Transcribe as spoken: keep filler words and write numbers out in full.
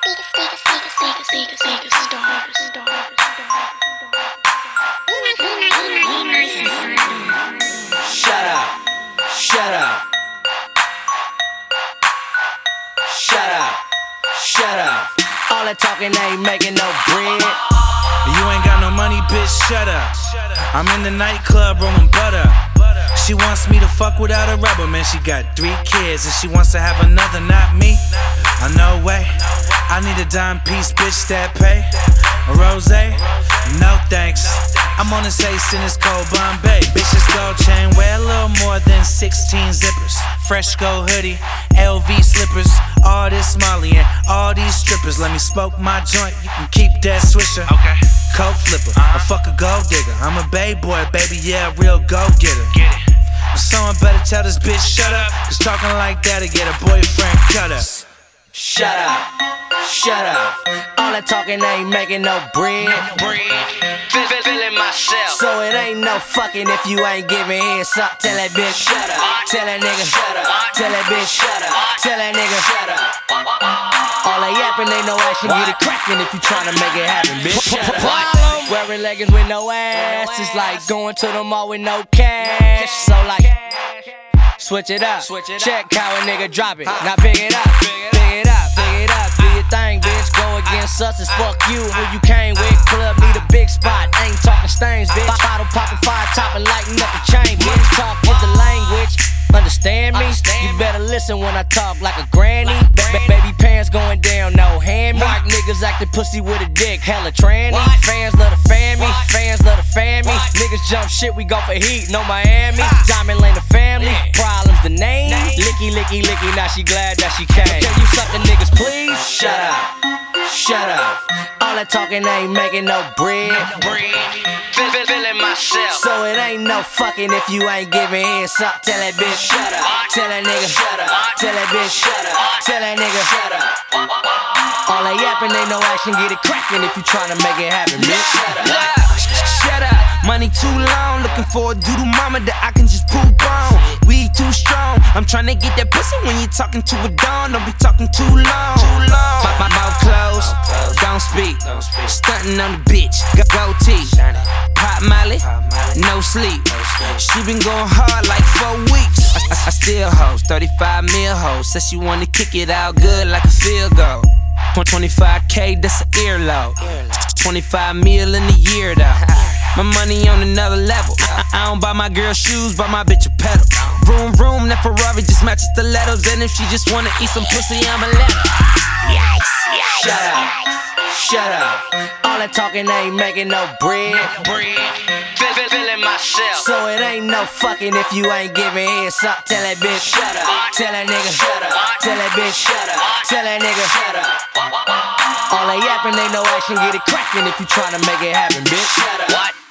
Shut up. Shut up. Shut up. Shut up. All that talking ain't making no bread. You ain't got no money, bitch, shut up. I'm in the nightclub rolling butter. She wants me to fuck without a rubber, man. She got three kids and she wants to have another, not me. Oh, no way. I need a dime piece, bitch, that pay. A rose? No thanks. I'm on this ace in this cold Bombay. Bitch, this gold chain wear a little more than sixteen zippers. Fresh gold hoodie, L V slippers. All this Molly and all these strippers. Let me smoke my joint, you can keep that swisher. Okay. Coke flipper, uh-huh. I fuck a gold digger. I'm a bay boy, baby, yeah, real go getter. Get it. But someone better tell this bitch shut up, cause talking like that'll get a boyfriend cut up. Shut up, shut up. All that talking ain't making no bread. Feel, feel, feeling myself. So it ain't no fucking if you ain't giving heads up. Tell that bitch shut up. Tell that nigga shut up. Tell that bitch shut up. Tell that nigga shut up. All that yapping ain't no action. Get it crackin' if you tryna make it happen, bitch. Problem. Wearing leggings with no ass. It's like going to the mall with no cash. So like, switch it up. Check how a nigga drop it. Now pick it up. Pick it up. Pick it up. Do your thing, bitch. Go against us as fuck you. Who you came with? Club need a big spot. Ain't talking stains, bitch. Bottle poppin', fire toppin', lightin' up the chain, bitch. Talk with the language. Understand me? You better listen when I talk like a granny. Ba baby pants going down, no hand me. White niggas acting pussy with a dick, hella tranny. Fans love to fan me, fans love to fan me. Niggas jump shit, we go for heat, no Miami. Diamond Lane the family, problems the name. Licky, licky, licky, now she glad that she came. Can you suck the niggas, please? Shut up, shut up. All that talking ain't making no bread. Feel, feel, feeling myself. So it ain't no fucking if you ain't giving heads up. Tell that bitch shut up. Tell that nigga shut up. Tell that bitch shut up. Tell that nigga shut up. All that yapping ain't no action. Get it crackin' if you tryna make it happen, bitch. Shut up. Shut up. Money too long. Looking for a doodle mama that I can just poop on. We too strong. I'm tryna get that pussy when you talking to a dawn. Don't be talking too long. My, my mouth closed. Don't speak. Stunting on the bitch. Goatee. Pop Molly. No sleep. She been going hard like four weeks. I, I, I still host, thirty-five mil host. Said she wanna kick it out good like a field goal. twenty-five K, that's an earlobe. twenty-five mil in a year though. My money on another level. I, I don't buy my girl shoes, buy my bitch a pedal. Vroom vroom, that Ferrari just matches stilettos. And if she just wanna eat some pussy, I'ma let her. Yikes, yikes. Shut up, shut up. All that talking ain't making no bread. Feel, feel, feeling myself. So it ain't no fucking if you ain't giving heads up. Tell that bitch shut up. Tell that nigga shut up. Tell that bitch shut up. Tell that nigga shut up. All that yapping ain't no action. Get it crackin' if you tryna make it happen, bitch. Shut up. What?